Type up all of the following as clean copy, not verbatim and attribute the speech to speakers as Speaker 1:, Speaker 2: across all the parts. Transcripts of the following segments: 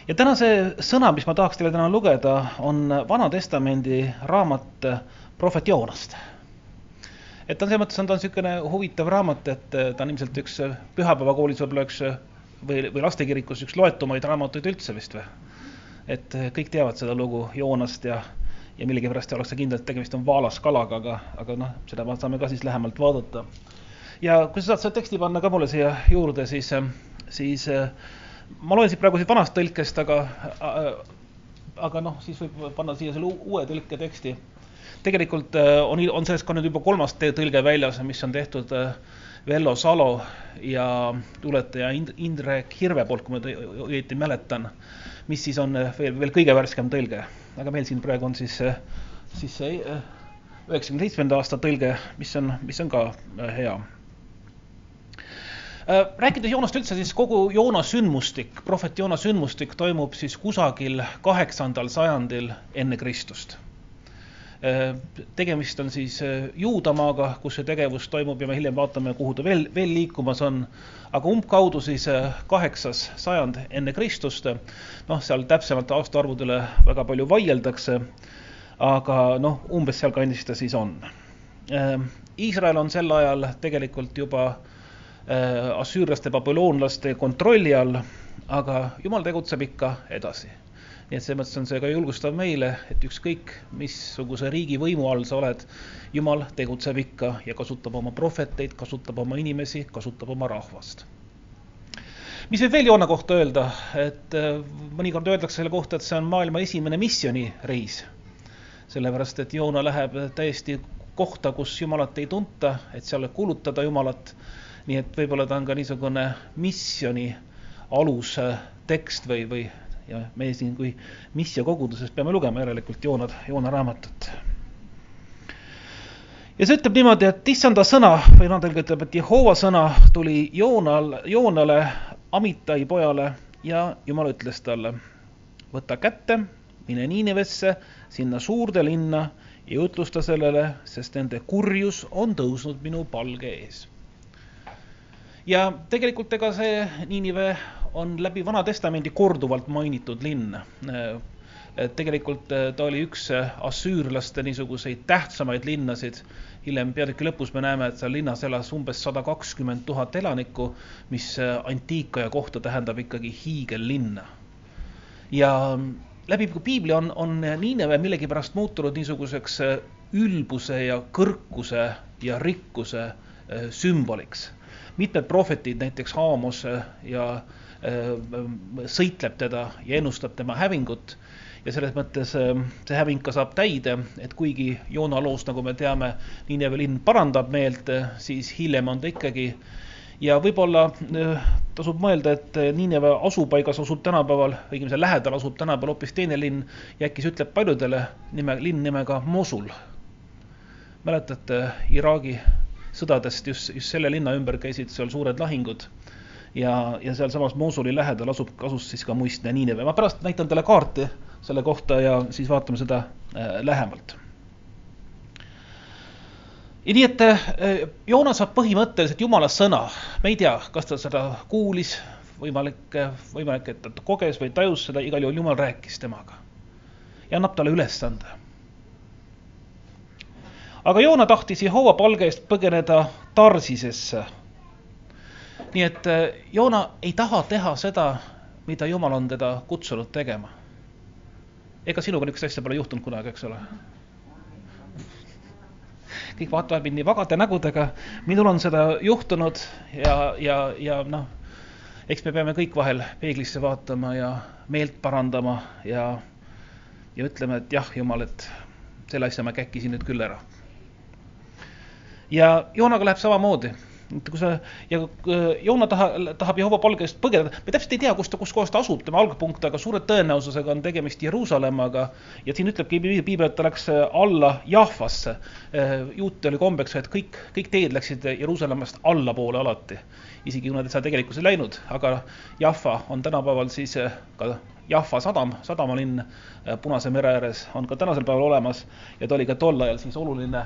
Speaker 1: Ja tänase sõna, mis ma tahaks teile täna lugeda, on Vana Testamendi raamat prohvet Joonast. Et ta on selles mõttes, ta on selline huvitav raamat, et ta on ilmselt üks pühapäevakoolis võib-olla üks või lastekirikus üks loetumaid raamatuid üldse vist või. Et kõik teavad seda lugu Joonast ja millegipärast ollakse kindlalt tegemist on vaalaskalaga, aga noh, seda saame ka siis lähemalt vaadata. Ja kui sa saad seda teksti panna ka mulle siia juurde, siis ma loen siit praegu siit vanast tõlkest, aga noh, siis võib panna siia selle uue tõlke teksti. Tegelikult on sellest ka nüüd juba 3. tõlge väljas, mis on tehtud Vello Salo ja tuletaja Indrek Hirve poolt, kui ma õieti mäletan, mis siis on veel kõige värskem tõlge. Aga meil siin praegu on siis see 97. aasta tõlge, mis on ka hea. Rääkides Joonast üldse, siis kogu Joona sündmustik, prohvet Joona sündmustik toimub siis kusagil 8. sajandil enne Kristust. Tegemist on siis Juudamaaga, kus see tegevus toimub ja me hiljem vaatame, kuhu ta veel liikumas on. Aga umbkaudu siis 8. sajand enne Kristust. Noh, seal täpsemalt aastaarvudele väga palju vaieldakse, aga noh, umbes seal kandis ta siis on. Iisrael on sel ajal tegelikult juba assüürlaste, babüloonlaste kontrolli all, aga Jumal tegutseb ikka edasi. Nii et see mõttes on see ka julgustav meile, et ükskõik missuguse riigi võimu all sa oled, Jumal tegutseb ikka ja kasutab oma prohveteid, kasutab oma inimesi, kasutab oma rahvast. Mis võib veel Joona kohta öelda? Et mõnikord öeldakse selle kohta, et see on maailma esimene missioonireis. Sellepärast, et Joona läheb täiesti kohta, kus Jumalat ei tunta, et seal kuulutada Jumalat. Nii et võib-olla ta on ka niisugune missioni alus tekst või ja meie siin kui missiokoguduses peame lugema järelikult Joona raamatut. Ja see ütleb niimoodi, et issanda sõna, või tõlge ütleb, et Jehova sõna tuli Joonale, Amitai pojale ja Jumal ütles talle, võta kätte, mine Niinevesse, sinna suurde linna ja ütlusta sellele, sest nende kurjus on tõusnud minu palge ees. Ja tegelikult ega see Niinive on läbi Vana Testamendi korduvalt mainitud linn. Tegelikult ta oli üks assüürlaste niisuguseid tähtsamaid linnasid. Hiljem peatüki lõpus me näeme, et seal linnas elas umbes 120 000 elanikku, mis antiikaja kohta tähendab ikkagi hiigellinna. Ja läbi piibli on Niineve millegipärast muutunud niisuguseks ülbuse ja kõrkuse ja rikkuse sümboliks. Mitmed prohvetid, näiteks Haamos ja sõitleb teda ja ennustab tema hävingut ja selles mõttes see häving ka saab täide, et kuigi Joona loos, nagu me teame, Niineve linn parandab meelt, siis hiljem on ta ikkagi ja võib-olla tasub mõelda, et Niineve asupaigas asub tänapäeval, õigemini lähedal asub tänapäeval hoopis teine linn ja äkki see ütleb paljudele linn nimega Mosul. Mäletate, Iraagi sõdadest just selle linna ümber käisid seal suured lahingud ja seal samas Mosuli lähedal asus siis ka muistne Niineve. Ma pärast näitan teile kaarti selle kohta ja siis vaatame seda lähemalt. Ja nii, et Joona saab põhimõtteliselt Jumala sõna. Me ei tea, kas ta seda kuulis, võimalik, et ta koges või tajus seda, igal juhul Jumal rääkis temaga ja annab talle ülesande. Aga Joona tahtis Jehova palge eest põgeneda Tarsisesse. Nii et Joona ei taha teha seda, mida Jumal on teda kutsunud tegema. Ega sinuga niisugust asja pole juhtunud kunagi, eks ole? Kõik vaatavad mind nii vagade nägudega. Minul on seda juhtunud ja noh, eks me peame kõik vahel peeglisse vaatama ja meelt parandama ja ütleme, et jah, Jumal, et selle asja ma käkkisin nüüd küll ära. Ja Joonaga läheb samamoodi. Joona tahab Jehova palge eest põgeneda. Me täpselt ei tea, kus kohas ta asub, tema algpunkt, aga suure tõenäosusega on tegemist Jeruusalemmaga. Ja siin ütlebki piibel, et ta läks alla Jahvasse. Juute oli kombeks, et kõik teed läksid Jeruusalemmast allapoole alati. Isegi kui nad ei saa tegelikkuses läinud, aga Jahva on tänapäeval siis ka Jahva sadamalinn Punase mere ääres on ka tänasel päeval olemas ja ta oli ka tol ajal siis oluline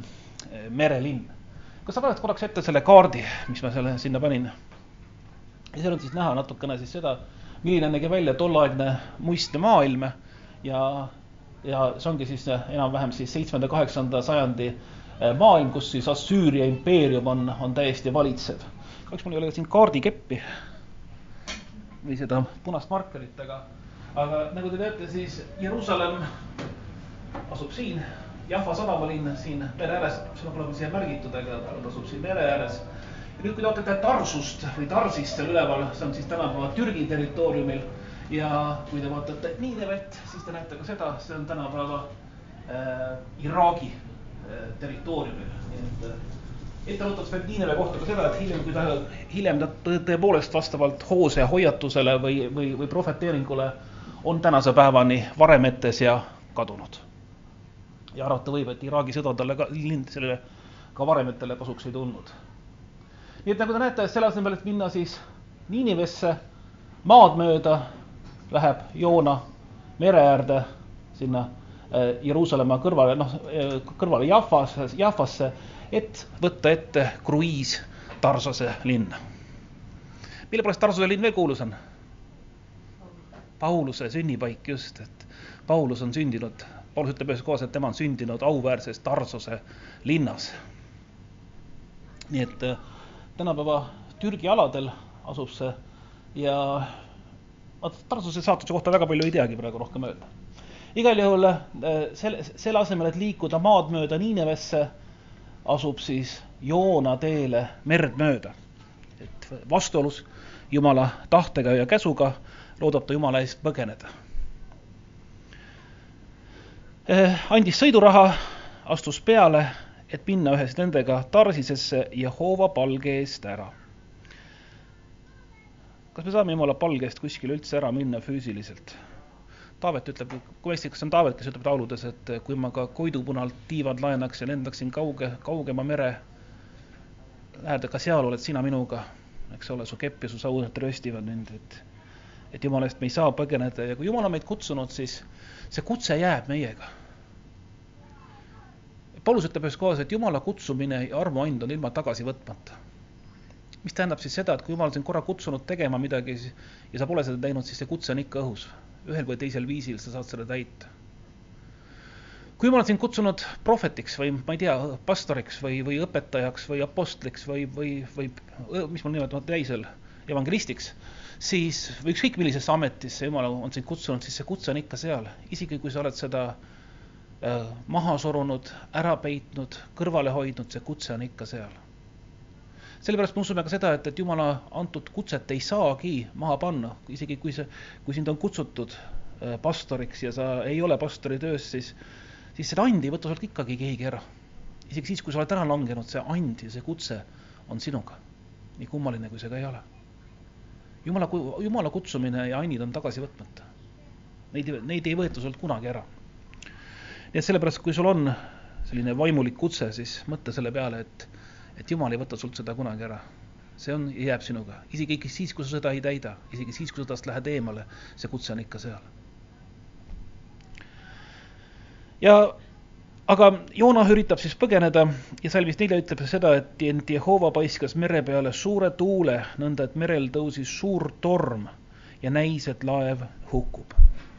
Speaker 1: merelinn. Kas sa paned korraks ette selle kaardi, mis ma sinna panin? Ja seal on siis näha natukene siis seda, milline nägi välja tolleaegne muistne maailm ja see ongi siis enam-vähem siis 7.–8. sajandi maailm, kus siis Assüüria impeerium on täiesti valitsev. Kahjuks mul ei ole siin kaardikeppi või seda punast markerit, aga nagu te teate, siis Jeruusalemm asub siin, Jaffa sadamalinn siin mere ääres, see on siia märgitud, aga ta asub siin mere ääres. Ja nüüd, kui te vaatate Tarsust või Tarsist seal üleval, see on siis tänapäeva Türgi territooriumil ja kui te vaatate Niinevet, siis te näete ka seda, see on tänapäeva Iraagi territooriumil. Etteruttavalt veel Niineve kohta ka seda, et hiljem ta tõepoolest vastavalt Hoose hoiatusele või prohveteeringule on tänase päevani varemetes ja kadunud. Ja arvata võib, et Iraagi sõda talle ka varemetele kasuks ei tulnud. Nii et nagu te näete, selle asemel, et minna siis Niinivesse maad mööda, läheb Joona mere äärde sinna Jeruusalemma kõrvale Jaffasse, et võtta ette kruiis Tarsose linna. Mille pärast Tarsose linn veel kuulus on? Pauluse sünnipaik just, et Paulus on sündinud, Paulus ütleb ühes kohas, et tema on sündinud auväärses Tarsose linnas. Nii et tänapäeva Türgi aladel asub see ja Tarsose saatuse kohta väga palju ei teagi praegu rohkem öelda. Igal juhul selle asemel, et liikuda maad mööda Niinevesse, asub siis Joona teele merd mööda. Et vastuolus Jumala tahtega ja käsuga loodab ta Jumala eest põgeneda. Andis sõiduraha, astus peale, et minna ühes nendega Tarsisesse Jehova palge eest ära. Kas me saame Jumala palge eest kuskil üldse ära minna füüsiliselt? Taavet ütleb, kui hästi, kas on Taavet, kes ütleb tauludes, et kui ma ka Koidupunalt tiivad laenaks ja lendaksin kaugema mere, lähed, ka seal oled sina minuga, eks ole, su kepp ja su saunad trööstivad mind, et Jumala eest me ei saa põgeneda ja kui Jumal on meid kutsunud, siis see kutse jääb meiega. Paulus ütleb ühes kohas, et Jumala kutsumine ja armuand on ilma tagasi võtmata. Mis tähendab siis seda, et kui Jumal on korra kutsunud tegema midagi ja sa pole seda teinud, siis see kutse on ikka õhus. Ühel või teisel viisil sa saad seda täita. Kui Jumal on sind kutsunud prohvetiks või ma ei tea, pastoriks või õpetajaks või apostliks või mis mul nimetama täisel, evangelistiks, siis või ükskõik millisesse ametisse Jumal on sind kutsunud, siis see kutse on ikka seal. Isegi kui sa oled seda maha sorunud, ära peitnud, kõrvale hoidnud, see kutse on ikka seal. Sellepärast me usume ka seda, et Jumala antud kutset ei saagi maha panna. Isegi kui sind on kutsutud pastoriks ja sa ei ole pastori töös, siis seda andi ei võta sult ikkagi keegi ära. Isegi siis, kui sa oled ära langenud, see and ja see kutse on sinuga. Nii kummaline, kui see ka ei ole. Jumala kutsumine ja annid on tagasi võtmata. Neid ei võeta sult kunagi ära. Nii et sellepärast, kui sul on selline vaimulik kutse, siis mõtle selle peale, et Jumal ei võta sult seda kunagi ära. See jääb sinuga. Isegi siis, kui sa seda ei täida, isegi siis, kui sa tast lähed eemale, see kutse on ikka seal. Aga Joona üritab siis põgeneda ja salmis 4 ütleb seda, et Jehova paiskas mere peale suure tuule, nõnda, et merel tõusis suur torm ja näis, et laev hukkub.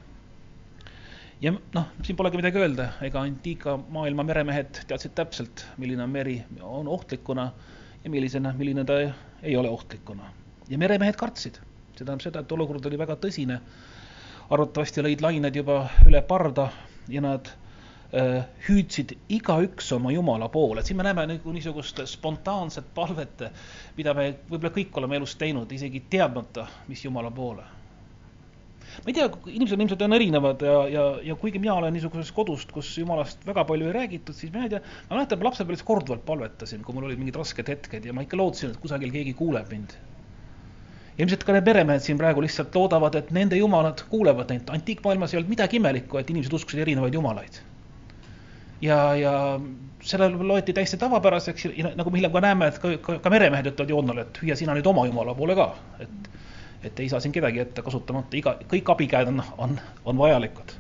Speaker 1: Ja siin polegi midagi öelda, ega antiika maailma meremehed teadsid täpselt, milline on meri on ohtlikuna ja milline ta ei ole ohtlikuna. Ja meremehed kartsid. See tähendab seda, et olukord oli väga tõsine. Arvatavasti lõid lained juba üle parda ja nad hüüdsid igaüks oma Jumala poole. Siin me näeme niisugust spontaanset palvet, mida me võib-olla kõik oleme elus teinud, isegi teadmata, mis Jumala poole. Ma ei tea, inimesed ilmselt on erinevad ja kuigi mina olen niisugusest kodust, kus Jumalast väga palju ei räägitud, siis ma mäletan, lapsepõlves korduvalt palvetasin, kui mul olid mingid rasked hetked ja ma ikka lootsin, et kusagil keegi kuuleb mind. Ja ilmselt ka need meremehed siin praegu lihtsalt loodavad, et nende jumalad kuulevad neid. Antiikmaailmas ei olnud midagi imelikku, et inimesed uskusid erinevaid jumalaid. Ja seda loeti täiesti tavapäraseks ja nagu me hiljem ka näeme, et ka meremehed ütlevad Joonale, et hüüa sina nüüd oma Jumala poole ka, et ei saa siin kedagi ette kasutamata, kõik abikäed on vajalikud.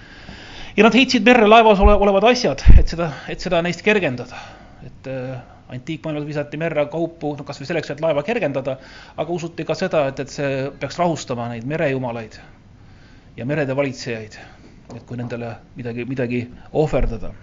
Speaker 1: Ja nad heitsid merre laevas olevad asjad, et seda neist kergendada. Et Antiikmaailmas visati merre kaupu, kas või selleks, et laeva kergendada, aga usuti ka seda, et see peaks rahustama neid merejumalaid ja merede valitsejaid, et kui nendele midagi ohverdada.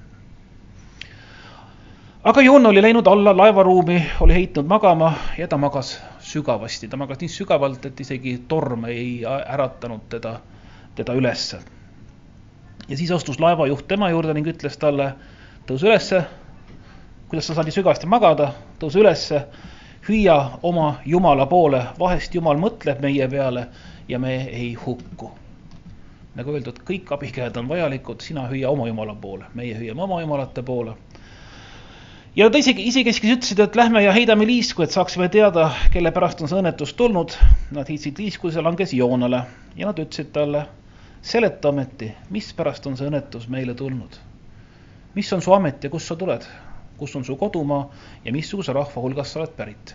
Speaker 1: Aga Joona oli läinud alla laevaruumi, oli heitnud magama ja ta magas sügavasti. Ta magas nii sügavalt, et isegi torm ei äratanud teda ülesse. Ja siis astus laevajuht tema juurde ning ütles talle, tõuse ülesse, kuidas sa saad nii sügavasti magada, tõuse ülesse, hüüa oma Jumala poole, vahest Jumal mõtleb meie peale ja me ei hukku. Nagu öeldud, kõik abikäed on vajalikud, sina hüüa oma Jumala poole, meie hüüame oma Jumalate poole. Ja ta isekeskis ütlesid, et lähme ja heidame liisku, et saaksime teada, kelle pärast on see õnnetus tulnud. Nad heitsid liisku, see langes Joonale ja nad ütlesid talle, seleta ometi, mis pärast on see õnnetus meile tulnud? Mis on su amet ja kus sa tuled? Kus on su kodumaa ja missuguse rahva hulgas sa oled pärit?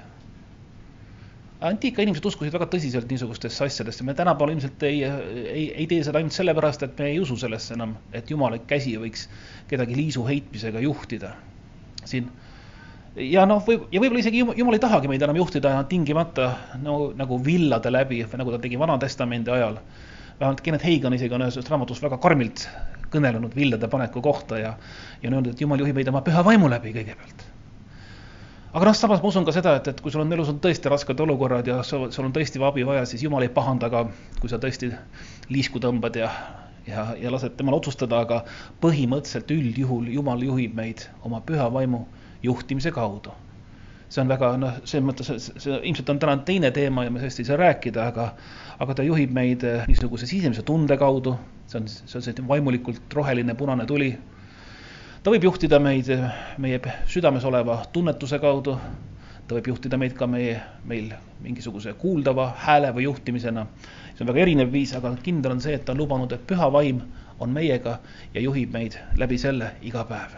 Speaker 1: Antiika inimesed uskusid väga tõsiselt niisugustesse asjadesse. Me tänapäeval ilmselt ei tee seda ainult sellepärast, et me ei usu sellesse enam, et Jumala käsi võiks kedagi liisu heitmisega juhtida. Siin. Ja võib-olla isegi Jumal ei tahagi meid enam juhtida tingimata nagu villade läbi, nagu ta tegi Vana Testamendi ajal. Vähemalt Kenneth Hagin isegi on ühes raamatus väga karmilt kõnelenud villade paneku kohta ja on öelnud, et Jumal juhib meid oma püha vaimu läbi kõigepealt. Aga samas ma usun ka seda, et kui sul on elus tõesti rasked olukorrad ja sul on tõesti abi vaja, siis Jumal ei pahanda ka, kui sa tõesti liisku tõmbad ja lased temal otsustada, aga põhimõtteliselt üldjuhul Jumal juhib meid oma püha vaimu juhtimise kaudu. See on väga, see ilmselt on täna teine teema ja me sellest ei saa rääkida, aga ta juhib meid niisuguse sisemise tunde kaudu, see on see vaimulikult roheline punane tuli. Ta võib juhtida meid meie südames oleva tunnetuse kaudu, ta võib juhtida meid ka meil mingisuguse kuuldava hääle või juhtimisena. See on väga erinev viis, aga kindel on see, et ta on lubanud, et püha vaim on meiega ja juhib meid läbi selle iga päev.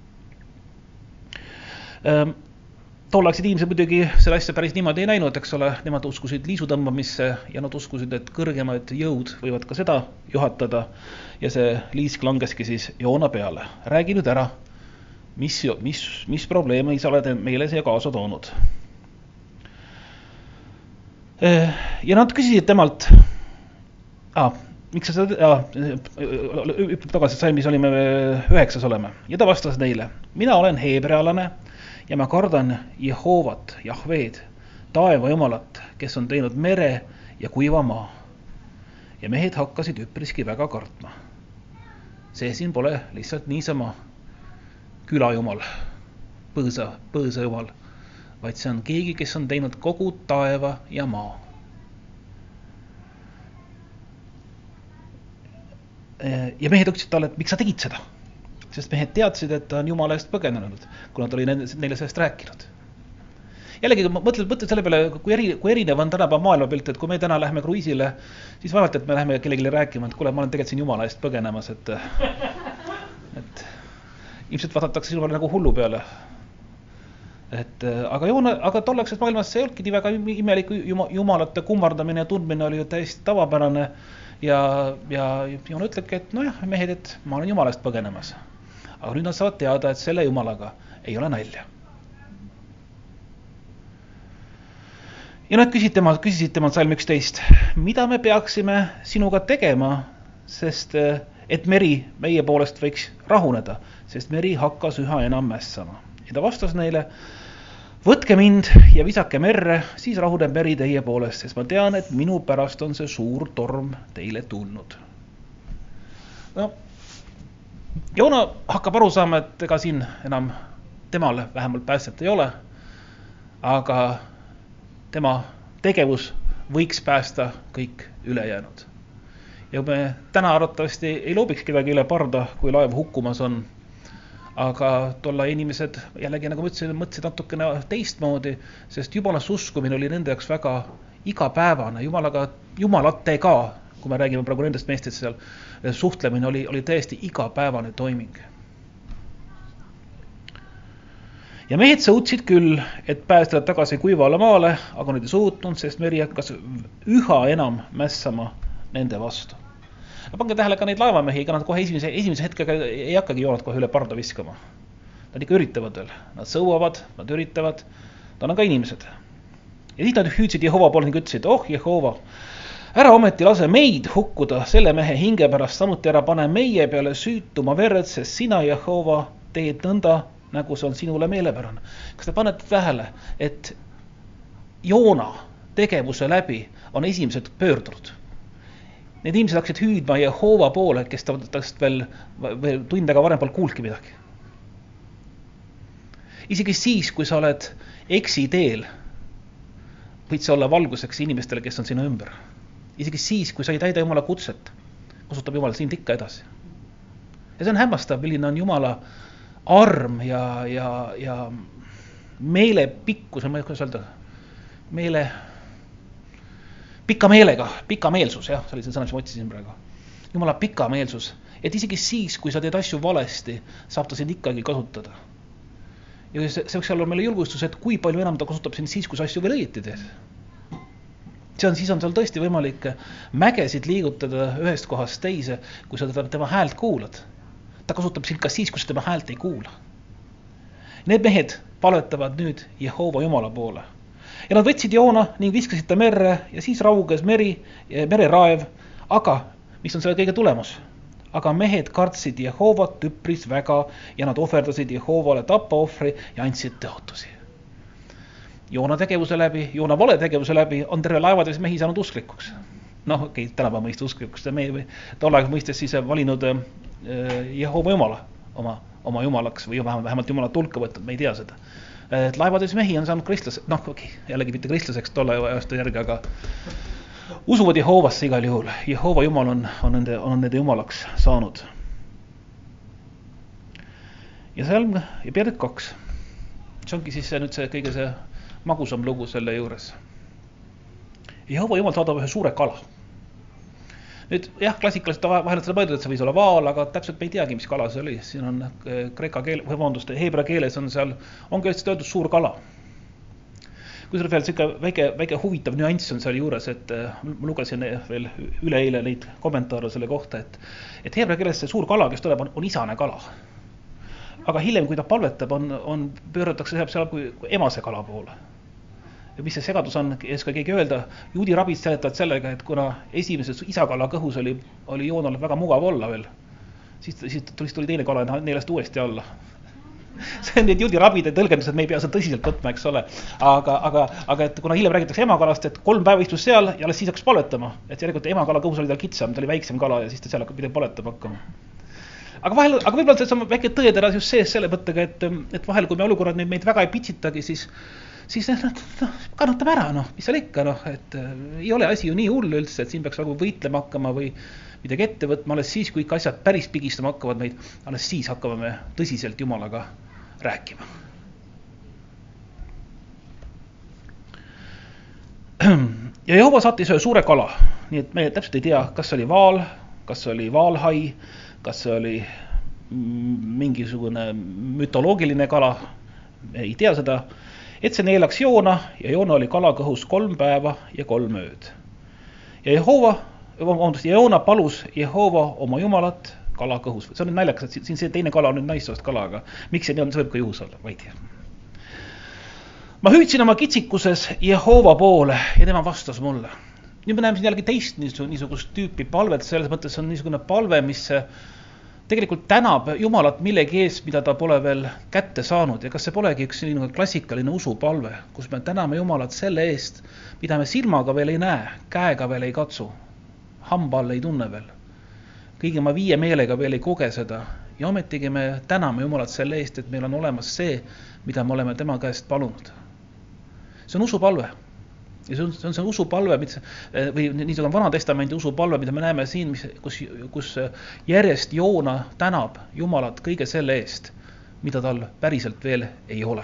Speaker 1: Tollaksed inimesed muidugi selle asja päris niimoodi ei näinud, eks ole, nemad uskusid liisutõmbamisse ja nad uskusid, et kõrgemad jõud võivad ka seda juhatada ja see liisk langeski siis Joona peale. Räägi nüüd ära, mis probleeme sa oled meile siia kaasa toonud. Ja nad küsisid temalt, miks sa seda, ütleb tagasi salmis olime 9 oleme, ja ta vastas neile, mina olen heebrealane ja ma kardan Jehovat, Jahveed, taeva Jumalat, kes on teinud mere ja kuiva maa. Ja mehed hakkasid üpriski väga kartma. See siin pole lihtsalt niisama külajumal, põõsa jumal, vaid see on keegi, kes on teinud kogu taeva ja maa. Ja mehed ütlesid talle, et miks sa tegid seda? Sest mehed teadsid, et ta on Jumala eest põgenenud, kuna ta oli neile sellest rääkinud. Jällegi, mõtled selle peale, kui erinev on tänapäeva maailmapilt, et kui me täna läheme kruiisile, siis vaevalt, et me läheme kellelegi rääkima, et kuule, ma olen tegelikult siin Jumala eest põgenemas, et ilmselt vaadatakse sinule nagu hullu peale. Aga tollaksest maailmas see ei olnudki nii väga imelik, Jumalate kummardamine ja tundmine oli ju täiesti tavapärane ja Joona ütlebki, et nojah, mehed, et ma olen Jumala eest põgenemas. Aga nüüd nad saavad teada, et selle Jumalaga ei ole nalja. Ja nad küsisid temalt salm 11, mida me peaksime sinuga tegema, sest et meri meie poolest võiks rahuneda, sest meri hakkas üha enam mässama. Ja ta vastas neile, võtke mind ja visake merre, siis rahuneb meri teie poolest, sest ma tean, et minu pärast on see suur torm teile tulnud. No, Joona hakkab aru saama, et ega siin enam temal vähemalt päästet ei ole, aga tema tegevus võiks päästa kõik ülejäänud. Ja me täna arvatavasti ei loobiks kedagi üle parda, kui laev hukkumas on. Aga tolla inimesed jällegi, nagu ma ütlesin, mõtlesid natukene teistmoodi, sest Jumalasse uskumine oli nende jaoks väga igapäevane. Jumalatega, kui me räägime praegu nendest meestest seal, suhtlemine oli täiesti igapäevane toiming. Ja mehed sõutsid küll, et päästada tagasi kuivale maale, aga nad ei suutnud, sest meri hakkas üha enam mässama nende vastu. Pange tähele ka neid laevamehi, ega nad kohe esimese hetkega ei hakkagi Joonat kohe üle parda viskama. Nad ikka üritavad veel. Nad sõuavad, nad üritavad. Nad on ka inimesed. Ja siis nad hüüdsid Jehova poole ning ütlesid, Jehova, ära ometi lase meid hukkuda selle mehe hinge pärast, samuti ära pane meie peale süütuma verd, sest sina, Jehova, teed nõnda, nagu see on sinule meelepärane. Kas te panete tähele, et Joona tegevuse läbi on esimesed pöördunud? Need inimesed hakkasid hüüdma Jehova poole, kes tast veel tund aega varem pole kuulnudki midagi. Isegi siis, kui sa oled eksiteel, võid sa olla valguseks inimestele, kes on sinu ümber. Isegi siis, kui sa ei täida Jumala kutset, kasutab Jumal sind ikka edasi. Ja see on hämmastav, milline on Jumala arm ja meelepikkus, ma ei kuidas öelda, pikameelsus, jah, see oli see sõna, mis ma otsisin praegu. Jumala pikameelsus, et isegi siis, kui sa teed asju valesti, saab ta sind ikkagi kasutada. Ja see võiks olla meile julgustus, et kui palju enam ta kasutab sind siis, kui sa asju veel õieti teed. Siis on seal tõesti võimalik mägesid liigutada ühest kohast teise, kui sa tema häält kuulad. Ta kasutab sind ka siis, kui sa tema häält ei kuula. Need mehed palvetavad nüüd Jehova Jumala poole. Ja nad võtsid Joona ning viskasid ta merre ja siis rauges mereraev. Aga, mis on selle kõige tulemus? Aga mehed kartsid Jehovat üpris väga ja nad ohverdasid Jehovale tapaohvri ja andsid tõotusi. Joona tegevuse läbi, Joona vale tegevuse läbi on terve laevades mehi saanud usklikuks. Tänapäeva mõist usklikuks. Tol aeg mõistes siis valinud Jehova Jumala oma jumalaks või vähemalt Jumala tulka võtnud, me ei tea seda. Et laevades mehi on saanud kristlaseks, jällegi mitte kristlaseks tolle aasta järgi, aga usuvad Jehovasse igal juhul. Jehova Jumal on nende jumalaks saanud. Ja peatükk 2. See ongi siis see kõige see magusam lugu selle juures. Jehova Jumal saadab ühe suure kala. Nüüd klassikaliselt vahel seda mõeldud, et see võis olla vaal, aga täpselt me ei teagi, mis kala see oli. Siin on heebra keeles on seal, ongi öeldud suur kala. Kui see veel väike huvitav nüanss on seal juures, et ma lugesin veel üleeile neid kommentaare selle kohta, et heebra keeles see suur kala, kes tuleb, on isane kala. Aga hiljem, kui ta palvetab, pööratakse seal kui emase kala poole. Ja mis see segadus on, ei oska keegi öelda, juudi rabid seletavad sellega, et kuna esimeses isakala kõhus oli Joonal väga mugav olla veel, siis tuli teine kala neelast uuesti alla. See on need juudi rabide tõlgendused, me ei pea seda tõsiselt võtma, eks ole. Aga et kuna hiljem räägitakse emakalast, et 3 päeva istus seal ja alles siis hakkas paletama, et järelikult emakala kõhus oli tal kitsam, ta oli väiksem kala ja siis ta seal pidi paletama hakkama. Aga võib-olla see on väike tõedera just sees selle mõttega, et vahel, kui me olukorrad meid väga ei pitsitagi, siis kannatame ära, mis seal ikka, et ei ole asi ju nii hull üldse, et siin peaks nagu võitlema hakkama või midagi ette võtma, alles siis, kui ikka asjad päris pigistama hakkavad meid, alles siis hakkame me tõsiselt Jumalaga rääkima. Ja Jehova saatis ühe suure kala, nii et me täpselt ei tea, kas oli vaal, kas oli vaalhai, kas see oli mingisugune mütoloogiline kala, ei tea seda, et see neelaks Joona ja Joona oli kalakõhus 3 päeva ja 3 ööd. Ja Joona palus Jehova oma Jumalat kalakõhus. See on nüüd naljakas, et siin see teine kala on nüüd naissoost kala, aga miks see võib ka juhus olla, ma ei tea. Ma hüüdsin oma kitsikuses Jehova poole ja tema vastas mulle. Nüüd me näeme siin jällegi teist niisugust tüüpi palvet, selles mõttes on niisugune palve, mis tegelikult tänab Jumalat millegi eest, mida ta pole veel kätte saanud. Ja kas see polegi üks selline klassikaline usupalve, kus me täname Jumalat selle eest, mida me silmaga veel ei näe, käega veel ei katsu, hamba all ei tunne veel. Kõigi oma 5 meelega veel ei koge seda. Ja ometigi me täname Jumalat selle eest, et meil on olemas see, mida me oleme tema käest palunud. See on usupalve. Ja see on see usupalve, või niisugune Vana Testamendi usupalve, mida me näeme siin, kus järjest Joona tänab Jumalat kõige selle eest, mida tal päriselt veel ei ole.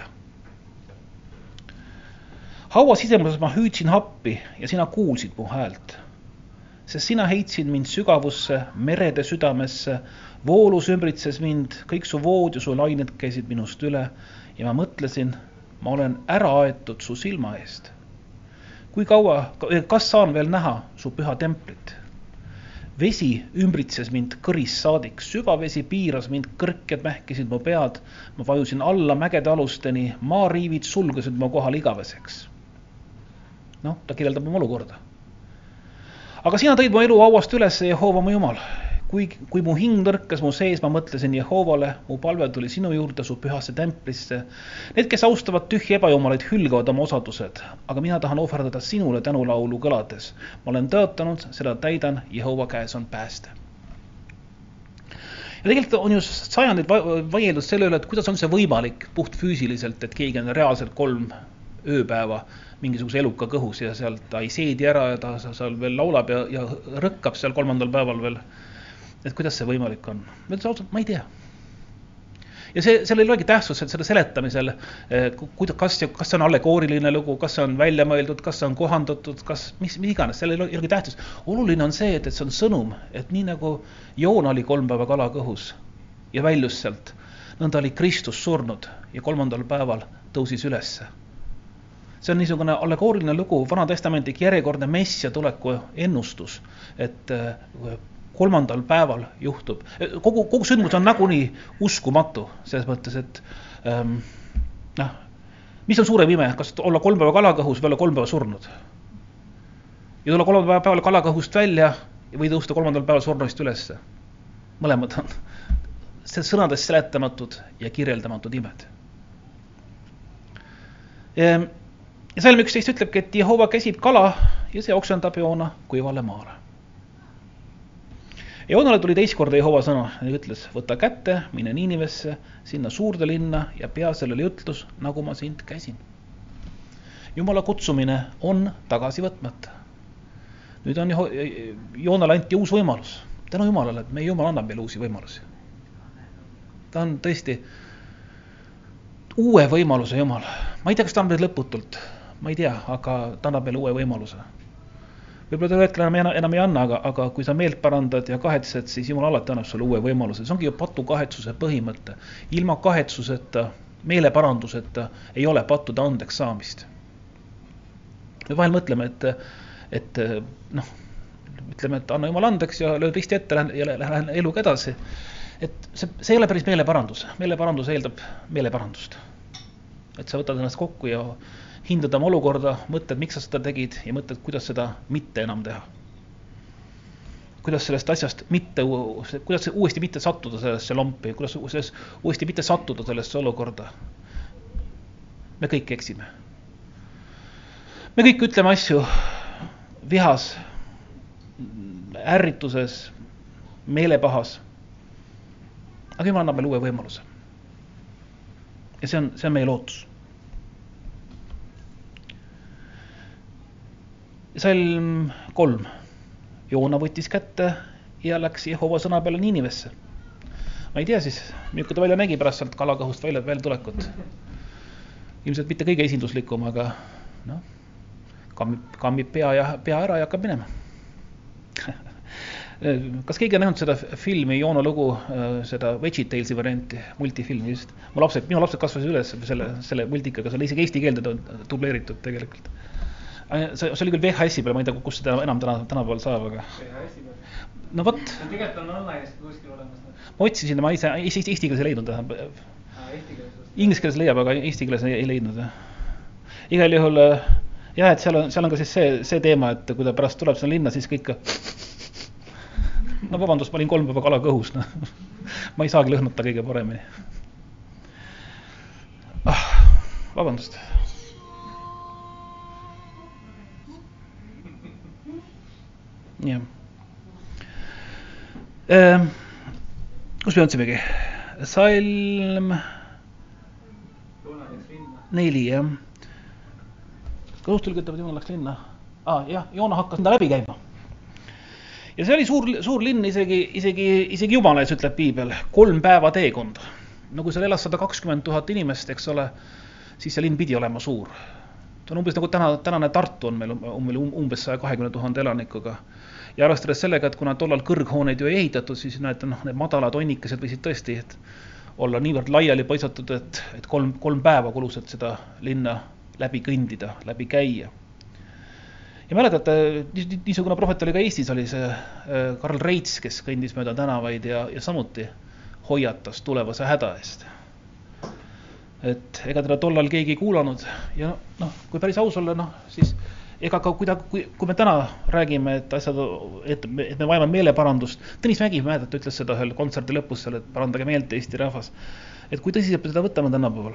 Speaker 1: Haua sisemuses ma hüüdsin happi ja sina kuulsid mu häält, sest sina heitsid mind sügavusse, merede südamesse, voolus ümbritses mind, kõik su vood ja su lained käisid minust üle ja ma mõtlesin, ma olen ära aetud su silma eest. Kui kaua, kas saan veel näha su püha templit? Vesi ümbritses mind kõris saadik, süvavesi piiras mind, kõrkjad mähkisid mu pead, ma vajusin alla mägede alusteni, maariivid sulgesid mu kohal igaveseks. Noh, ta kirjeldab mu olukorda. Aga sina tõid mu elu hauast üles, Jehova mu Jumal. Kui mu hing nõrkas mu sees, ma mõtlesin Jehovale, mu palve tuli sinu juurde, su pühasse templisse. Need, kes austavad tühja ebajumalaid, hülgavad oma osadused, aga mina tahan ohverdada sinule tänulaulu kõlades. Ma olen tõotanud, seda täidan, Jehova käes on pääste. Ja tegelikult on ju sajandid vaieldud selle üle, et kuidas on see võimalik puht füüsiliselt, et keegi on reaalselt 3 ööpäeva mingisuguse eluka kõhus ja seal ta ei seedi ära ja ta seal veel laulab ja rõkkab seal 3. päeval veel. Et kuidas see võimalik on? Ma ei tea. Ja seal ei olegi tähtsust, et selle seletamisel, kas see on allegooriline lugu, kas see on välja mõeldud, kas see on kohandatud, mis iganes, seal ei olegi tähtsust. Oluline on see, et see on sõnum, et nii nagu Joona oli 3 päeva kala kõhus ja väljus sealt, nõnda oli Kristus surnud ja 3. päeval tõusis ülesse. See on niisugune allegooriline lugu, Vana Testamentik järjekordne messia tuleku ennustus, et 3. päeval juhtub. Kogu sündmus on nagunii uskumatu, selles mõttes, et mis on suurem ime, kas olla 3 päeva kalakõhus või olla 3 päeva surnud? Ja tulla 3. päeval kalakõhust välja või tõusta 3. päeval surnuist ülesse. Mõlemad on sõnades seletamatud ja kirjeldamatud imed. Ja Salm 11 ütlebki, et Jehova käsib kala ja see oksendab Joona kuivale maale. Joonale tuli teist korda Jehova sõna ja ütles, võta kätte, mine Niinivesse, sinna suurde linna ja pea sellele ütlus, nagu ma sind käsin. Jumala kutsumine on tagasi võtmata. Nüüd on Joonale anti uus võimalus. Tänu Jumalale, et meie Jumal annab meile uusi võimalusi. Ta on tõesti uue võimaluse Jumal. Ma ei tea, kas ta on meid lõputult. Ma ei tea, aga ta annab meile uue võimaluse. Võib-olla ta hetkel enam ei anna, aga kui sa meelt parandad ja kahetsed, siis Jumal alati annab sulle uue võimaluse. See ongi ju patu kahetsuse põhimõte. Ilma kahetsuseta, meeleparanduseta ei ole pattude andeks saamist. Me vahel mõtleme, ütleme, et anna Jumal andeks ja lööd risti ette ja lähen eluga edasi. Et see ei ole päris meeleparandus. Meeleparandus eeldab meeleparandust. Et sa võtad ennast kokku ja hindad oma olukorda, mõtled, miks sa seda tegid ja mõtled, kuidas seda mitte enam teha. Kuidas sellest asjast kuidas uuesti mitte sattuda sellesse lompi, kuidas uuesti mitte sattuda sellesse olukorda. Me kõik eksime. Me kõik ütleme asju vihas, ärrituses, meelepahas. Aga Jumal annab meile uue võimaluse. Ja see on meie lootus. Salm 3. Joona võttis kätte ja läks Jehova sõna peale Niinivesse. Ma ei tea siis, milline ta välja nägi pärast sealt kalakõhust välja tulekut. Ilmselt mitte kõige esinduslikum, aga kammib pea ära ja hakkab minema. Kas keegi on näinud seda filmi, Joona lugu, seda VeggieTalesi varianti, multifilmi just? Minu lapsed kasvasid üles selle multikaga, see oli isegi eesti keelde dubleeritud tegelikult. See oli küll VHS-i peal, ma ei tea, kus seda enam tänapäeval saab, aga... VHS-i peal? No võt. Tegelikult on online-ist kuskil olemas. Ma otsisin, ma eesti keeles ei leidnud. Inglise keeles leiab, aga eesti keeles ei leidnud. Igal juhul, jah, et seal on ka siis see teema, et kui ta pärast tuleb sinna linna, siis kõik... No vabandust, ma olin 3 päeva kala kõhus. Ma ei saagi lõhnata kõige paremini. Vabandust. Jah. Kus me jõudsimegi? Salm 4, jah. Kas õhtul ütleb, et Joona läks linna? Jah, Joona hakkas enda läbi käima. Ja see oli suur linn, isegi Jumala ees ütleb Piibel, 3 päeva teekond. No kui seal elas 120 000 inimest, eks ole, siis see linn pidi olema suur. Ta on umbes nagu tänane Tartu on meil umbes 120 000 elanikuga. Ja arvestades sellega, et kuna tollal kõrghooneid ju ei ehitatud, siis need madalad onnikesed võisid tõesti olla niivõrd laiali paisatud, et 3 päeva kulus, et seda linna läbi kõndida, läbi käia. ja mäletate, niisugune prohvet oli ka Eestis, oli see Karl Reits, kes kõndis mööda tänavaid ja samuti hoiatas tulevase häda eest. Et ega teda tollal keegi ei kuulanud ja kui päris aus olla, siis ega ka kui me täna räägime, et me vajame meeleparandust, Tõnis Mägi, mäletate, ütles seda ühel kontserdi lõpus seal, et parandage meelt Eesti rahvas, et kui tõsiselt seda võtame tänapäeval.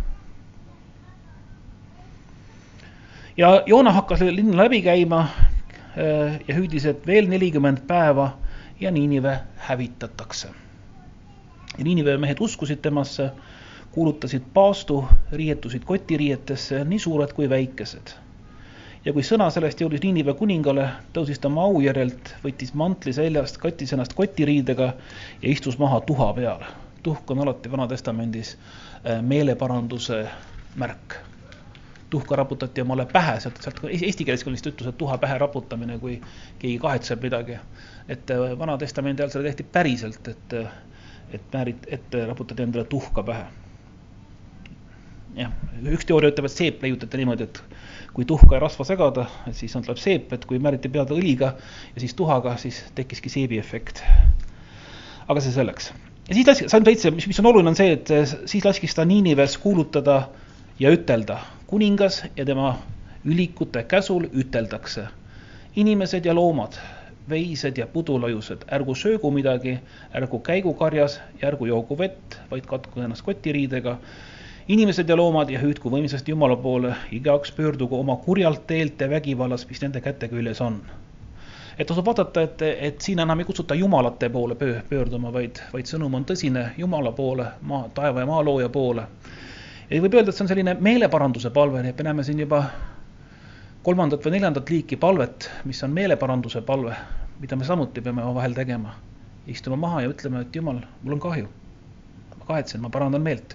Speaker 1: Ja Joona hakkas linna läbi käima ja hüüdis, et veel 40 päeva ja Niinive hävitatakse. Ja Niinive mehed uskusid temasse, kuulutasid paastu, riietusid kotiriietesse, nii suured kui väikesed. Ja kui sõna sellest jõudis Niinive kuningale, tõusis ta mau järelt, võttis mantli seljast, kattis ennast kotiriidega ja istus maha tuha peal. Tuhk on alati Vana Testamendis meeleparanduse märk. Tuhka raputati omale pähe, sealt eesti keeles on vist ütlus, et tuha pähe raputamine, kui keegi kahetseb midagi. Et Vana Testamendi ajal seda tehti päriselt, et raputati endale tuhka pähe. Ja, üks teooria ütleb, et seep leiutati niimoodi, et kui tuhka ja rasva segada, siis on tuleb seep, et kui määriti peada õliga ja siis tuhaga, siis tekkiski seebi efekt. Aga see selleks. Ja siis Salm 7, mis on oluline on see, et siis laskis ta Niinives kuulutada ja ütelda. Kuningas ja tema ülikute käsul üteldakse. Inimesed ja loomad, veised ja pudulojused, ärgu söögu midagi, ärgu käigu karjas ja ärgu joogu vett, vaid katku ennast kotiriidega. Inimesed ja loomad ja hüüdku võimsasti Jumala poole, igaks pöördugu oma kurjalt teelt ja vägivallas, mis nende käte küljes on. Et tasub vaadata, et siin enam ei kutsuta Jumalate poole pöörduma, vaid sõnum on tõsine Jumala poole, taeva ja maa looja poole. Ja võib öelda, et see on selline meeleparanduse palve, et me näeme siin juba 3. või 4. liiki palvet, mis on meeleparanduse palve, mida me samuti peame vahel tegema. Istume maha ja ütleme, et Jumal, mul on kahju. Ma kahetsen, ma parandan meelt.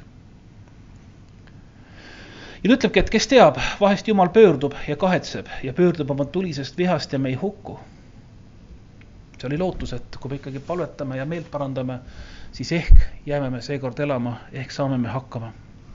Speaker 1: Ja ta ütlebki, et kes teab, vahest Jumal pöördub ja kahetseb ja pöördub oma tulisest vihast ja me ei hukku. See oli lootus, et kui me ikkagi palvetame ja meelt parandame, siis ehk jääme me seekord elama, ehk saame me hakkama.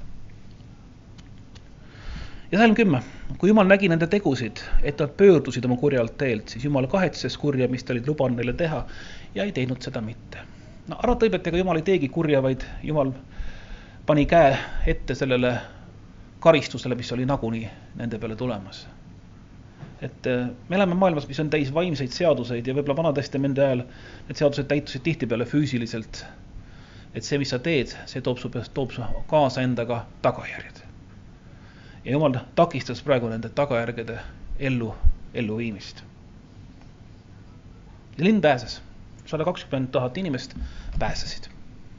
Speaker 1: Ja Salm 10. Kui Jumal nägi nende tegusid, et nad pöördusid oma kurjalt teelt, siis Jumal kahetses kurja, mis ta olid lubanud neile teha ja ei teinud seda mitte. Arvata võib, et ega Jumal ei teegi kurja, vaid Jumal pani käe ette sellele karistusele, mis oli nagunii nende peale tulemas. Et me elame maailmas, mis on täis vaimseid seaduseid ja võib-olla Vana Testamendi ajal need seadused täitusid tihtipeale füüsiliselt. Et see, mis sa teed, see toob kaasa endaga tagajärjed. Ja Jumal takistas praegu nende tagajärgede elluviimist. Ja linn pääses. 120 000 inimest pääsesid.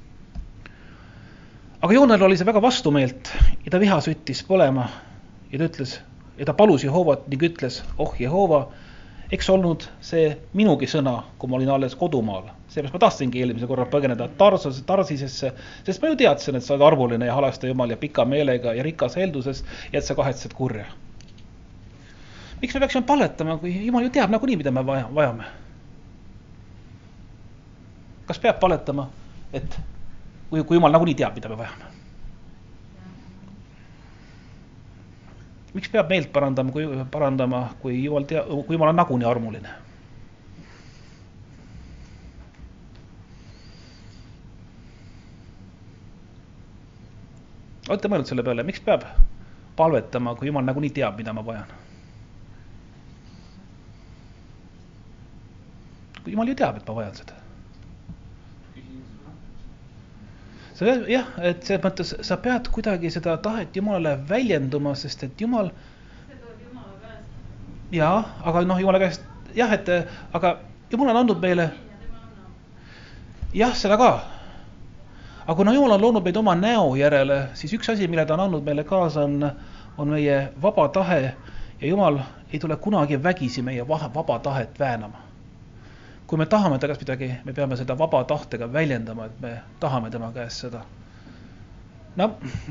Speaker 1: Aga Joonel oli see väga vastumeelt ja ta viha süttis põlema ja ta ütles, ja ta palus Jehoovat ning ütles, Jehova, eks olnud see minugi sõna, kui ma olin alles kodumaal. Seepärast ma tahtsingi eelmise korra põgeneda Tarsisesse, sest ma ju teadsin, et sa oled arvuline ja halasta Jumal ja pika meelega ja rikas helduses ja et sa kahetsed kurja. Miks me peaksime palvetama, kui Jumal ju teab nagunii, mida me vajame? Kas peab palvetama, et kui Jumal nagunii teab, mida me vajame? Miks peab meelt parandama, kui Jumal on nagunii armuline? Olete mõelnud selle peale, miks peab palvetama, kui Jumal nagunii teab, mida ma vajan? Kui Jumal ju teab, et ma vajan seda. Jah, et selles mõttes sa pead kuidagi seda tahet Jumalale väljenduma, sest et Jumal... See tuleb Jumala käest. Jaa, aga Jumala käest... Jah, aga Jumal on andnud meile... Jah, seda ka. Aga kuna Jumal on loonud meid oma näo järele, siis üks asi, mille ta on andnud meile kaasa, on meie vaba tahe ja Jumal ei tule kunagi vägisi meie vaba tahet väänama. Kui me tahame ta käest midagi, me peame seda vaba tahtega väljendama, et me tahame tema käest seda. Ma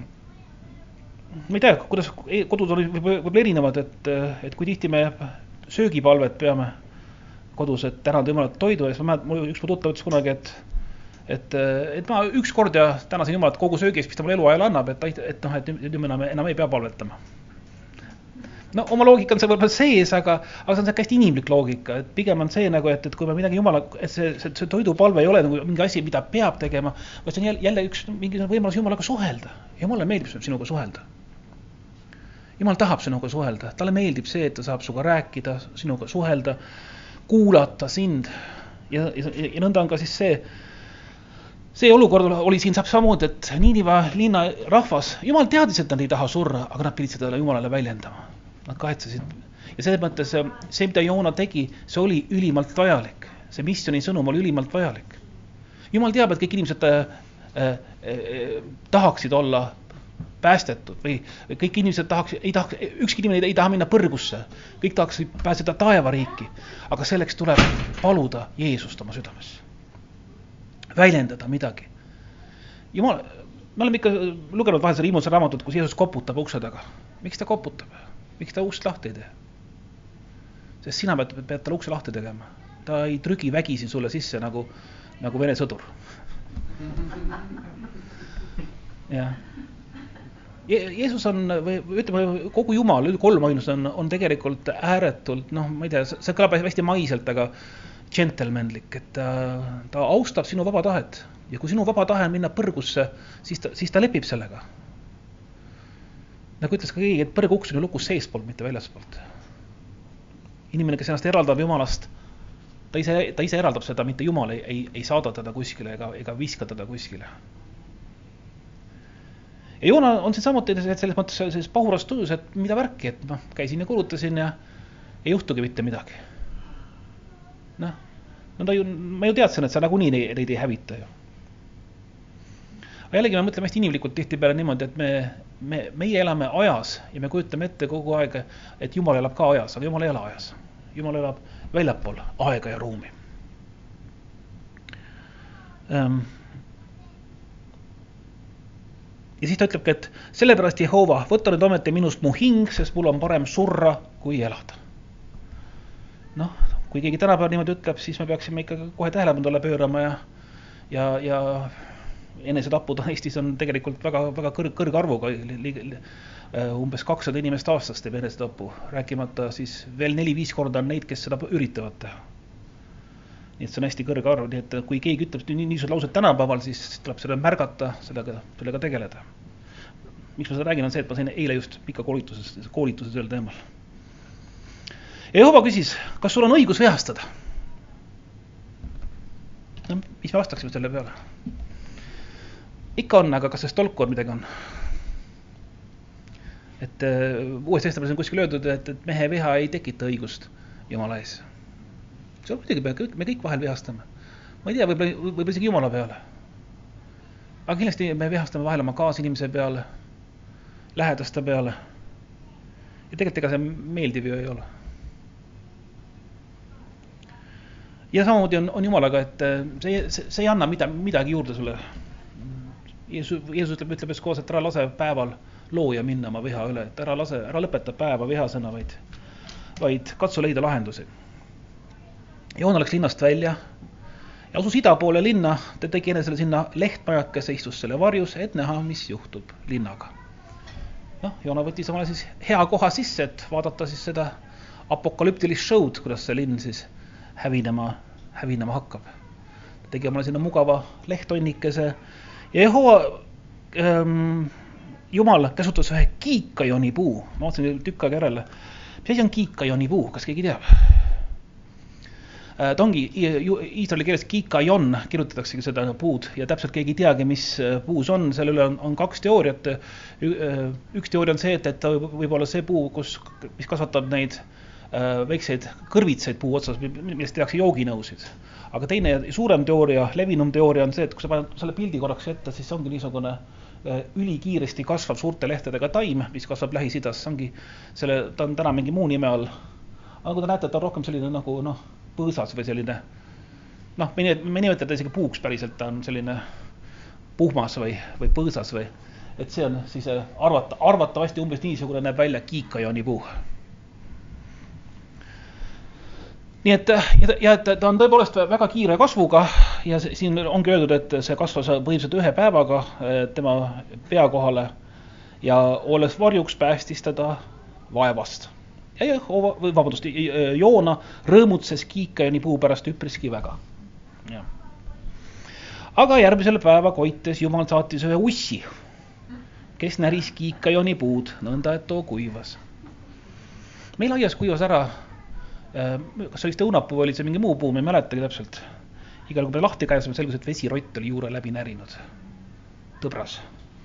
Speaker 1: ei tea, kuidas kodud võib erinevad, et kui tihti me söögipalvet peame kodus, et tänada Jumalat toidu ees. Mul üks tuttav ütles kunagi, et ma üks kord ja tänasin Jumalat kogu söögi eest, mis ta mul eluajal annab, et enam ei pea palvetama. No oma loogika on see võib-olla sees, aga see on hästi inimlik loogika, et pigem on see nagu, et kui me midagi jumala, et see toidupalve ei ole nagu mingi asi, mida peab tegema, vaid see on jälle üks mingi võimalus jumalaga suhelda. Jumalale meeldib sinuga suhelda. Jumal tahab sinuga suhelda. Talle meeldib see, et ta saab sinuga rääkida, sinuga suhelda, kuulata sind. Ja nõnda on ka siis see olukord oli siin samamoodi, et Niiniva linna rahvas, Jumal teadis, et nad ei taha surra, aga nad pidid seda Jumalale väljendama. Nad kahetsesid. Ja selles mõttes see, mida Joona tegi, see oli ülimalt vajalik. See missioni sõnum oli ülimalt vajalik. Jumal teab, et kõik inimesed tahaksid olla päästetud või kõik inimesed ükski inimene ei taha minna põrgusse. Kõik tahaksid pääseda taevariiki, aga selleks tuleb paluda Jeesust oma südames. Väljendada midagi. Jumal, me oleme ikka lugenud vahel selle Imuse raamatut, kus Jeesus koputab ukse taga. Miks ta koputab? Miks ta ust lahti ei tee? Sest sina pead talle ukse lahti tegema. Ta ei trügi vägisi sulle sisse nagu Vene sõdur. Ja. Jeesus on, või ütleme, kogu Jumal, kolmainus on tegelikult ääretult, ma ei tea, see kõlab hästi maiselt, aga gentlemanlik, et ta austab sinu vaba tahet. Ja kui sinu vaba tahe on minna põrgusse, siis ta lepib sellega. Nagu ütles ka keegi, et põrguks on ju lukus seespoolt, mitte väljaspoolt. Inimene, kes ennast eraldab Jumalast, ta ise eraldab seda, mitte Jumal ei saada teda kuskile ega viska teda kuskile. Ja Joona on siin samuti selles mõttes pahuras tujus, et mida värki, et käisin ja kulutasin ja ei juhtugi mitte midagi. Ma ju teadsin, et sa nagunii neid ei hävita ju. Aga jällegi me mõtleme hästi inimlikult tihtipeale niimoodi, et meie elame ajas ja me kujutame ette kogu aeg, et Jumal elab ka ajas, aga Jumal ei ela ajas. Jumal elab väljapool aega ja ruumi. Ja siis ta ütlebki, et sellepärast Jehova, võtta nüüd ometi minust mu hing, sest mul on parem surra kui elada. Kui keegi tänapäeval niimoodi ütleb, siis me peaksime ikka kohe tähelepanu pöörama ja enesetapud Eestis on tegelikult väga kõrgarvuga, umbes 200 inimest aastast teeb enesetapu, rääkimata siis veel 4-5 korda on neid, kes seda üritavad teha. Nii et see on hästi kõrge arv, nii et kui keegi ütleb niisugused laused tänapäeval, siis tuleb seda märgata, sellega tegeleda. Miks ma seda räägin, on see, et ma sain eile just pika koolituses selle teemal. Jehova küsis, kas sul on õigus vihastada? Mis me vastaksime selle peale? Ikka on, aga kas see tolku on midagi on? Et uues testamentis on kuskil öeldud, et mehe viha ei tekita õigust Jumala ees. See on muidugi, me kõik vahel vihastame. Ma ei tea, võib-olla isegi Jumala peale. Aga kindlasti me vihastame vahel oma kaasinimese peale, lähedaste peale. Ja tegelikult ega see meeldiv ju ei ole. Ja samamoodi on Jumalaga, et see ei anna midagi juurde sulle. Jeesus ütleb koos, et ära lase päeval looja minna oma viha üle, et ära lõpeta päeva vihasõna, vaid katsu leida lahendusi. Joona läks linnast välja ja asus ida poole linna, ta tegi enesele sinna lehtmajakese, istus selle varjus, et näha, mis juhtub linnaga. Joona võttis omale siis hea koha sisse, et vaadata siis seda apokalüptilist show'd, kuidas see linn siis hävinema hakkab. Ta tegi omale sinna mugava lehtonnikese ja Jumal käsutas ühe kiikajoni puu. Ma vaatasin tükk aega järele. Mis asi on kiikajoni puu? Kas keegi teab? Ta ongi iisraeli keeles kiikajon, kirjutataksegi seda puud ja täpselt keegi ei teagi, mis puus on. Selle üle on 2 teooriat. Üks teooria on see, et võib olla see puu, mis kasvatab neid väikseid kõrvitseid puu otsas, millest tehakse jooginõusid. Aga teine suurem teooria, levinum teooria on see, et kui sa paned selle pildi korraks ette, siis ongi niisugune ülikiiresti kasvav suurte lehtedega taim, mis kasvab Lähis-Idas. Ta on täna mingi muu nime all. Aga kui te näete, et ta on rohkem selline nagu põõsas või selline, me nimetada isegi puuks päriselt, ta on selline puhmas või põõsas või, et see on siis arvatavasti umbes niisugune näeb välja kiikajoni puu. Nii et ta on tõepoolest väga kiire kasvuga ja siin ongi öeldud, et see kasvas põhimõtteliselt 1 päevaga tema pea kohale ja olles varjuks päästis teda vaevast. Joona rõõmutses kiikajoni puu pärast üpriski väga. Ja. Aga järgmisel päeva koites Jumal saatis ühe ussi, kes näris kiikajoni puud, nõnda et too kuivas. Meil aias kuivas ära, kas oli õunapuu või oli see mingi muu puu, me ei mäletagi täpselt. Igal kui me lahti käisime, selgus, et vesirott oli juure läbi närinud. Tõbras.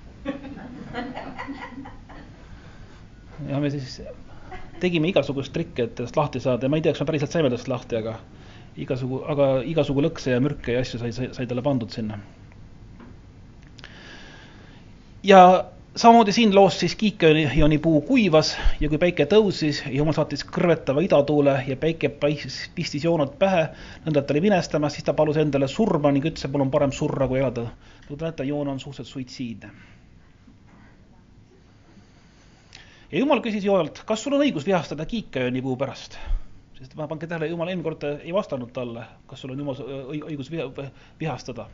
Speaker 1: Ja me siis tegime igasugust trikke, et täst lahti saada. Ma ei tea, kas me päriselt saime täst lahti, aga igasugu lõkse ja mürke ja asju sai talle pandud sinna. Ja samamoodi siin loos siis kiikajoni puu kuivas ja kui päike tõusis, Jumal saatis kõrvetava idatuule ja päike pistis Joonat pähe, nõnda et ta oli minestamas, siis ta palus endale surma ning ütles, et mul on parem surra kui elada. Nagu näete, Joona on suhteliselt suitsiidne. Ja Jumal küsis Joonalt, kas sul on õigus vihastada kiikajoni puu pärast? Sest ma pange tähele, Jumal eelmine kord ei vastanud talle, kas sul on õigus vihastada.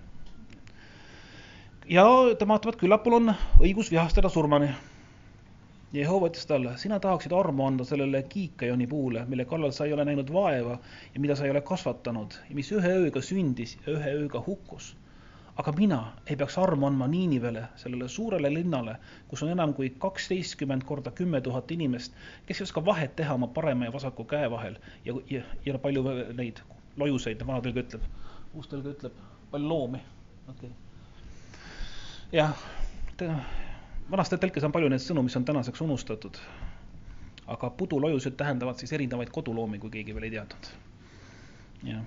Speaker 1: Ja tema vaatavad, küllap mul on õigus vihastada surmani. Ja Jehova ütles talle, sina tahaksid armu anda sellele kiikajoni puule, mille kallal sa ei ole näinud vaeva ja mida sa ei ole kasvatanud ja mis ühe ööga sündis ja ühe ööga hukkus. Aga mina ei peaks armu andma Niinivele, sellele suurele linnale, kus on enam kui 12 korda 10 000 inimest, kes ei oska vahet teha oma parema ja vasaku käe vahel ja palju neid lojuseid, vanatõlge ütleb, uustõlge ütleb, palju loomi. Okay. Ja vanast tõlkes on palju neid sõnu, mis on tänaseks unustatud. Aga pudulojused tähendavad siis erinevaid koduloomi, kui keegi veel ei teadnud. Ja.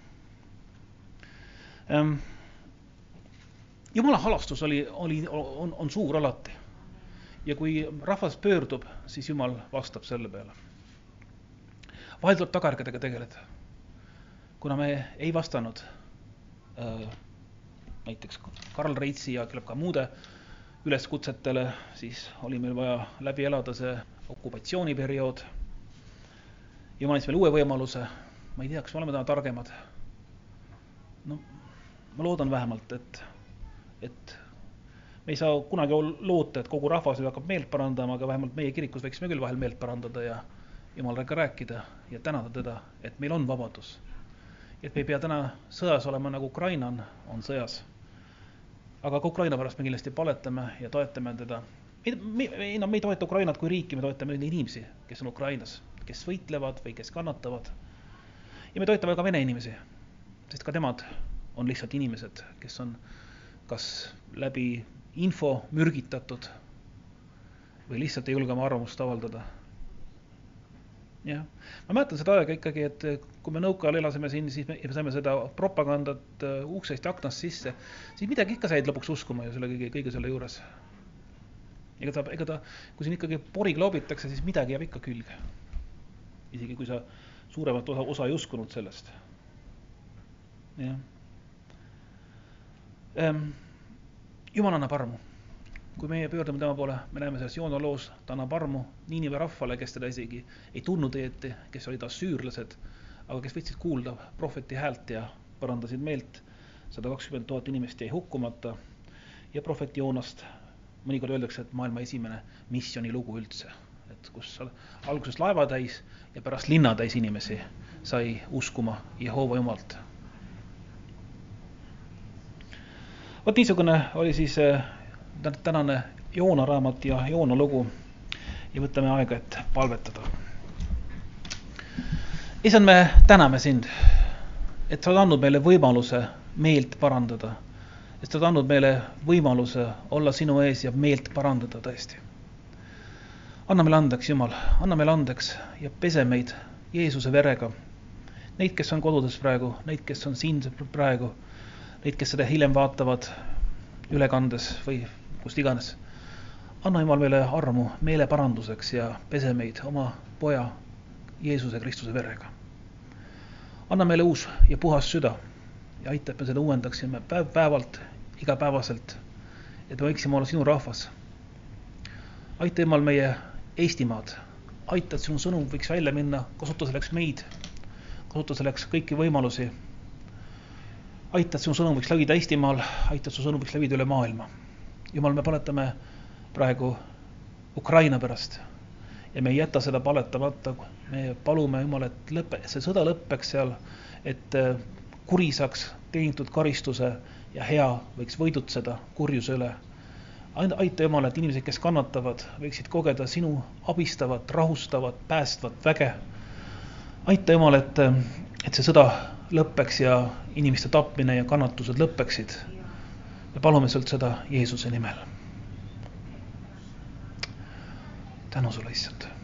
Speaker 1: Jumala halastus on suur alati. Ja kui rahvas pöördub, siis Jumal vastab selle peale. Vahel tuleb tagajärgedega tegeleda. Kuna me ei vastanud näiteks Karl Reitsi ja ka muude üleskutsetele, siis oli meil vaja läbi elada see okupatsiooniperiood. Jumal andis meil uue võimaluse. Ma ei tea, kas me oleme täna targemad. No, ma loodan vähemalt, et me ei saa kunagi loota, et kogu rahvas hakkab meelt parandama, aga vähemalt meie kirikus võiksime küll vahel meelt parandada ja Jumalaga rääkida ja tänada teda, et meil on vabadus. Et me ei pea täna sõjas olema nagu Ukraina on sõjas. Aga ka Ukraina pärast me kindlasti paletame ja toetame teda. Me ei toeta Ukrainat kui riiki, me toetame inimesi, kes on Ukrainas, kes võitlevad või kes kannatavad. Ja me toetame ka vene inimesi, sest ka nemad on lihtsalt inimesed, kes on kas läbi info mürgitatud või lihtsalt ei julge oma arvamust avaldada. Ja. Ma mäletan seda aega ikkagi, et kui me nõukaajal elasime siin, siis me saime seda propagandat uksest ja aknast sisse, siis midagi ikka said lõpuks uskuma ju selle kõige selle juures. Ega ta, kui siin ikkagi pori kloobitakse, siis midagi jääb ikka külge. Isegi kui sa suuremat osa ei uskunud sellest. Ja. Jumal annab armu. Kui meie pöördume tema poole, me näeme selles Joona loos, ta annab armu Niinive rahvale, kes teda isegi ei tundnud õieti, kes olid assüürlased, aga kes võtsid kuulda prohveti häält ja parandasid meelt. 120 000 inimest jäi hukkumata ja prohvet Joonast mõnikord öeldakse, et maailma esimene missiooni lugu üldse, et kus alguses laeva täis ja pärast linna täis inimesi sai uskuma Jehova Jumalt. Vot niisugune oli siis tänane Joona raamat ja Joona lugu ja võtame aega, et palvetada. Isand, me täname sind, et sa oled andnud meile võimaluse meelt parandada, et sa oled andnud meile võimaluse olla sinu ees ja meelt parandada tõesti. Anna meile andeks, Jumal, anna meile andeks ja pese meid Jeesuse verega. Neid, kes on kodudes praegu, neid, kes on siin praegu, neid, kes seda hiljem vaatavad ülekandes või kust iganes. Anna Jumal meile armu meele paranduseks ja pese meid oma poja Jeesuse Kristuse verega. Anna meile uus ja puhas süda ja aita, et me seda uuendaksime päevalt, igapäevaselt, et me võiksime olla sinu rahvas. Aita Jumal meie Eestimaad, aita, et sinu sõnum võiks välja minna, kasuta selleks meid, kasuta selleks kõiki võimalusi. Aita, et sinu sõnum võiks levida Eestimaal, aita, et sinu sõnum võiks levida üle maailma. Jumal, me paletame praegu Ukraina pärast ja me ei jäta seda paletamata. Me palume Jumal, et see sõda lõppeks seal, et kuri saaks teenitud karistuse ja hea võiks võidutseda kurjuse üle. Aita Jumal, et inimesed, kes kannatavad, võiksid kogeda sinu abistavat, rahustavat, päästvat väge. Aita Jumal, et see sõda lõppeks ja inimeste tapmine ja kannatused lõppeksid. Me palume sult seda Jeesuse nimel. Tänu sulle, Issand.